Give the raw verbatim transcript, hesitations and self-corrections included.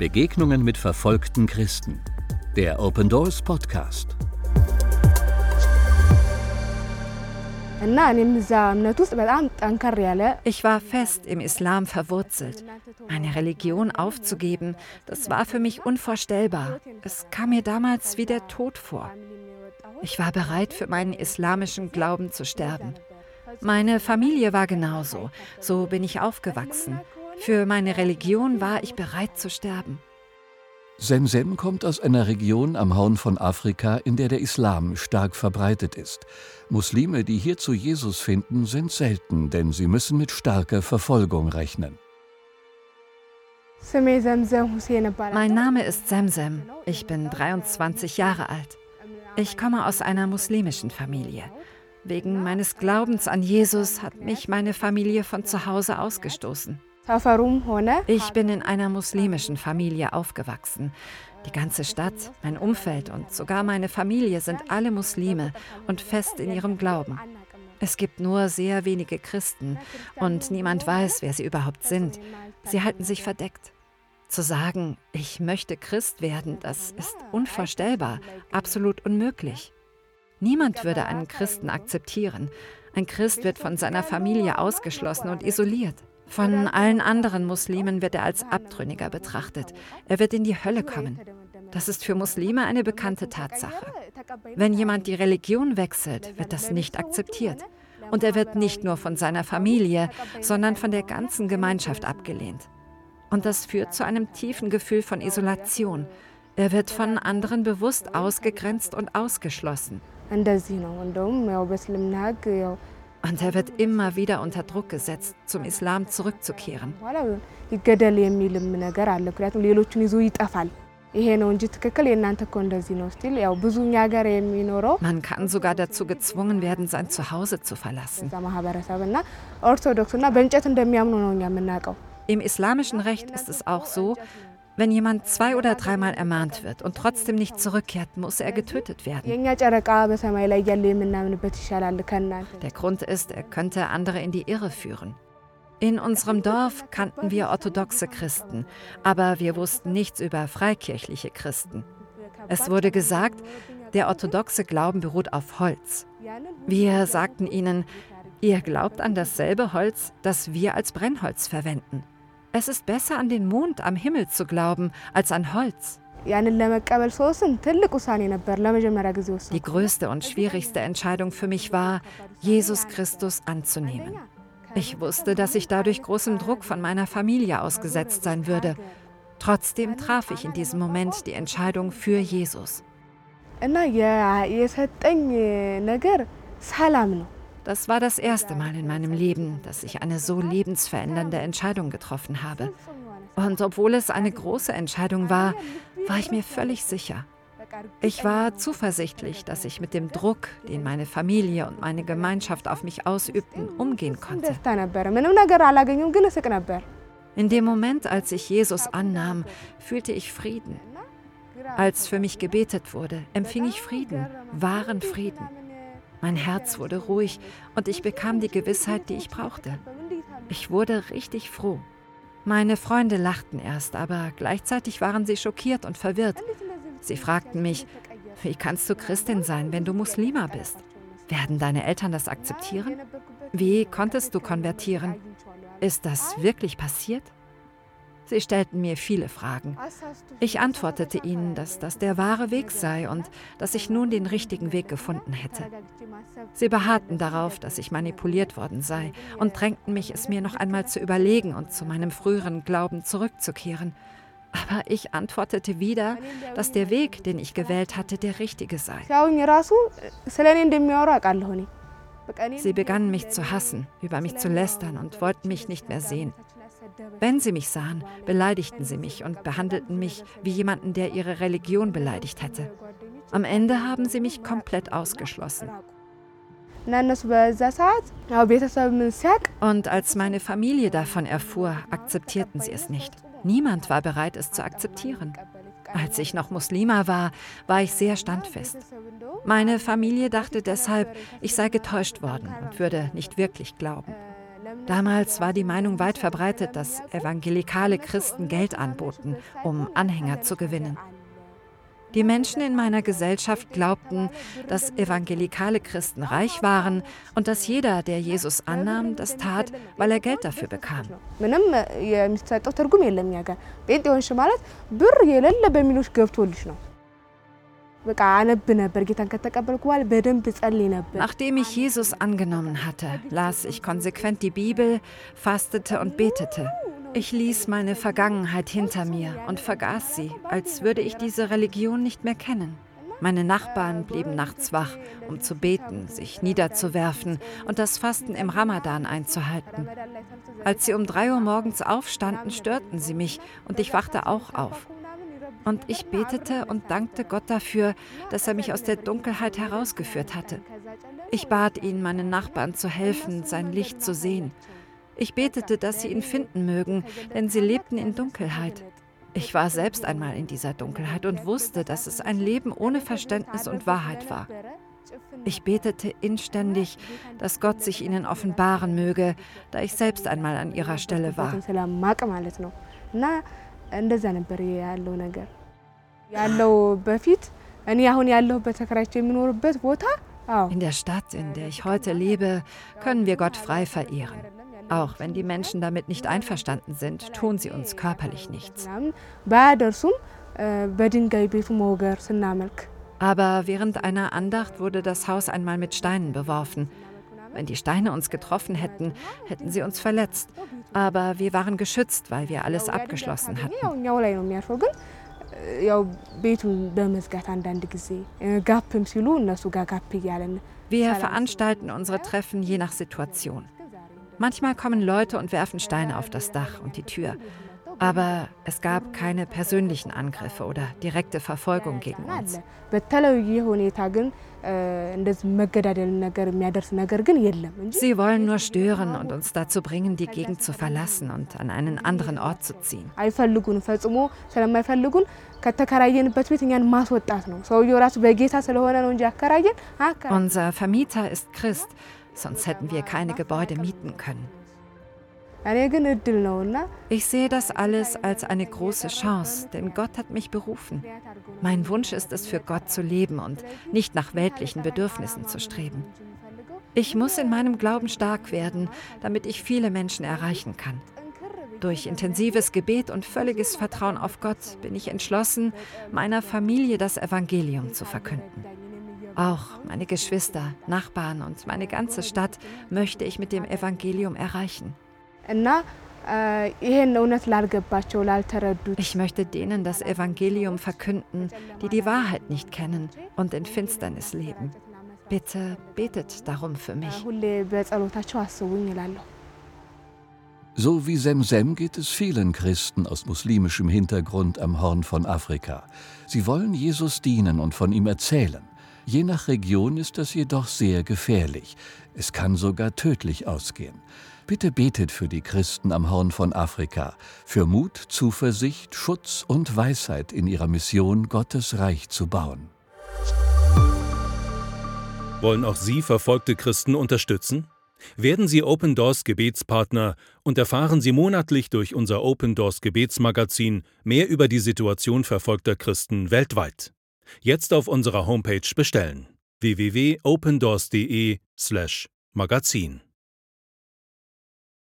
Begegnungen mit verfolgten Christen. Der Open Doors Podcast. Ich war fest im Islam verwurzelt. Meine Religion aufzugeben, das war für mich unvorstellbar. Es kam mir damals wie der Tod vor. Ich war bereit, für meinen islamischen Glauben zu sterben. Meine Familie war genauso. So bin ich aufgewachsen. Für meine Religion war ich bereit zu sterben. Zemzem kommt aus einer Region am Horn von Afrika, in der der Islam stark verbreitet ist. Muslime, die hier zu Jesus finden, sind selten, denn sie müssen mit starker Verfolgung rechnen. Mein Name ist Zemzem. Ich bin dreiundzwanzig Jahre alt. Ich komme aus einer muslimischen Familie. Wegen meines Glaubens an Jesus hat mich meine Familie von zu Hause ausgestoßen. Ich bin in einer muslimischen Familie aufgewachsen. Die ganze Stadt, mein Umfeld und sogar meine Familie sind alle Muslime und fest in ihrem Glauben. Es gibt nur sehr wenige Christen und niemand weiß, wer sie überhaupt sind. Sie halten sich verdeckt. Zu sagen, ich möchte Christ werden, das ist unvorstellbar, absolut unmöglich. Niemand würde einen Christen akzeptieren. Ein Christ wird von seiner Familie ausgeschlossen und isoliert. Von allen anderen Muslimen wird er als Abtrünniger betrachtet. Er wird in die Hölle kommen. Das ist für Muslime eine bekannte Tatsache. Wenn jemand die Religion wechselt, wird das nicht akzeptiert. Und er wird nicht nur von seiner Familie, sondern von der ganzen Gemeinschaft abgelehnt. Und das führt zu einem tiefen Gefühl von Isolation. Er wird von anderen bewusst ausgegrenzt und ausgeschlossen. Und er wird immer wieder unter Druck gesetzt, zum Islam zurückzukehren. Man kann sogar dazu gezwungen werden, sein Zuhause zu verlassen. Im islamischen Recht ist es auch so, wenn jemand zwei- oder dreimal ermahnt wird und trotzdem nicht zurückkehrt, muss er getötet werden. Der Grund ist, er könnte andere in die Irre führen. In unserem Dorf kannten wir orthodoxe Christen, aber wir wussten nichts über freikirchliche Christen. Es wurde gesagt, der orthodoxe Glauben beruht auf Holz. Wir sagten ihnen, ihr glaubt an dasselbe Holz, das wir als Brennholz verwenden. Es ist besser, an den Mond am Himmel zu glauben, als an Holz. Die größte und schwierigste Entscheidung für mich war, Jesus Christus anzunehmen. Ich wusste, dass ich dadurch großem Druck von meiner Familie ausgesetzt sein würde. Trotzdem traf ich in diesem Moment die Entscheidung für Jesus. Das war das erste Mal in meinem Leben, dass ich eine so lebensverändernde Entscheidung getroffen habe. Und obwohl es eine große Entscheidung war, war ich mir völlig sicher. Ich war zuversichtlich, dass ich mit dem Druck, den meine Familie und meine Gemeinschaft auf mich ausübten, umgehen konnte. In dem Moment, als ich Jesus annahm, fühlte ich Frieden. Als für mich gebetet wurde, empfing ich Frieden, wahren Frieden. Mein Herz wurde ruhig und ich bekam die Gewissheit, die ich brauchte. Ich wurde richtig froh. Meine Freunde lachten erst, aber gleichzeitig waren sie schockiert und verwirrt. Sie fragten mich, wie kannst du Christin sein, wenn du Muslima bist? Werden deine Eltern das akzeptieren? Wie konntest du konvertieren? Ist das wirklich passiert? Sie stellten mir viele Fragen. Ich antwortete ihnen, dass das der wahre Weg sei und dass ich nun den richtigen Weg gefunden hätte. Sie beharrten darauf, dass ich manipuliert worden sei und drängten mich, es mir noch einmal zu überlegen und zu meinem früheren Glauben zurückzukehren. Aber ich antwortete wieder, dass der Weg, den ich gewählt hatte, der richtige sei. Sie begannen mich zu hassen, über mich zu lästern und wollten mich nicht mehr sehen. Wenn sie mich sahen, beleidigten sie mich und behandelten mich wie jemanden, der ihre Religion beleidigt hätte. Am Ende haben sie mich komplett ausgeschlossen. Und als meine Familie davon erfuhr, akzeptierten sie es nicht. Niemand war bereit, es zu akzeptieren. Als ich noch Muslima war, war ich sehr standfest. Meine Familie dachte deshalb, ich sei getäuscht worden und würde nicht wirklich glauben. Damals war die Meinung weit verbreitet, dass evangelikale Christen Geld anboten, um Anhänger zu gewinnen. Die Menschen in meiner Gesellschaft glaubten, dass evangelikale Christen reich waren und dass jeder, der Jesus annahm, das tat, weil er Geld dafür bekam. Nachdem ich Jesus angenommen hatte, las ich konsequent die Bibel, fastete und betete. Ich ließ meine Vergangenheit hinter mir und vergaß sie, als würde ich diese Religion nicht mehr kennen. Meine Nachbarn blieben nachts wach, um zu beten, sich niederzuwerfen und das Fasten im Ramadan einzuhalten. Als sie um drei Uhr morgens aufstanden, störten sie mich und ich wachte auch auf. Und ich betete und dankte Gott dafür, dass er mich aus der Dunkelheit herausgeführt hatte. Ich bat ihn, meinen Nachbarn zu helfen, sein Licht zu sehen. Ich betete, dass sie ihn finden mögen, denn sie lebten in Dunkelheit. Ich war selbst einmal in dieser Dunkelheit und wusste, dass es ein Leben ohne Verständnis und Wahrheit war. Ich betete inständig, dass Gott sich ihnen offenbaren möge, da ich selbst einmal an ihrer Stelle war. In der Stadt, in der ich heute lebe, können wir Gott frei verehren. Auch wenn die Menschen damit nicht einverstanden sind, tun sie uns körperlich nichts. Aber während einer Andacht wurde das Haus einmal mit Steinen beworfen. Wenn die Steine uns getroffen hätten, hätten sie uns verletzt. Aber wir waren geschützt, weil wir alles abgeschlossen hatten. Wir veranstalten unsere Treffen je nach Situation. Manchmal kommen Leute und werfen Steine auf das Dach und die Tür. Aber es gab keine persönlichen Angriffe oder direkte Verfolgung gegen uns. Sie wollen nur stören und uns dazu bringen, die Gegend zu verlassen und an einen anderen Ort zu ziehen. Unser Vermieter ist Christ, sonst hätten wir keine Gebäude mieten können. Ich sehe das alles als eine große Chance, denn Gott hat mich berufen. Mein Wunsch ist es, für Gott zu leben und nicht nach weltlichen Bedürfnissen zu streben. Ich muss in meinem Glauben stark werden, damit ich viele Menschen erreichen kann. Durch intensives Gebet und völliges Vertrauen auf Gott bin ich entschlossen, meiner Familie das Evangelium zu verkünden. Auch meine Geschwister, Nachbarn und meine ganze Stadt möchte ich mit dem Evangelium erreichen. Ich möchte denen das Evangelium verkünden, die die Wahrheit nicht kennen und in Finsternis leben. Bitte betet darum für mich. So wie Semsem geht es vielen Christen aus muslimischem Hintergrund am Horn von Afrika. Sie wollen Jesus dienen und von ihm erzählen. Je nach Region ist das jedoch sehr gefährlich. Es kann sogar tödlich ausgehen. Bitte betet für die Christen am Horn von Afrika, für Mut, Zuversicht, Schutz und Weisheit in ihrer Mission, Gottes Reich zu bauen. Wollen auch Sie verfolgte Christen unterstützen? Werden Sie Open Doors Gebetspartner und erfahren Sie monatlich durch unser Open Doors Gebetsmagazin mehr über die Situation verfolgter Christen weltweit. Jetzt auf unserer Homepage bestellen: w w w punkt opendoors punkt de slash magazin.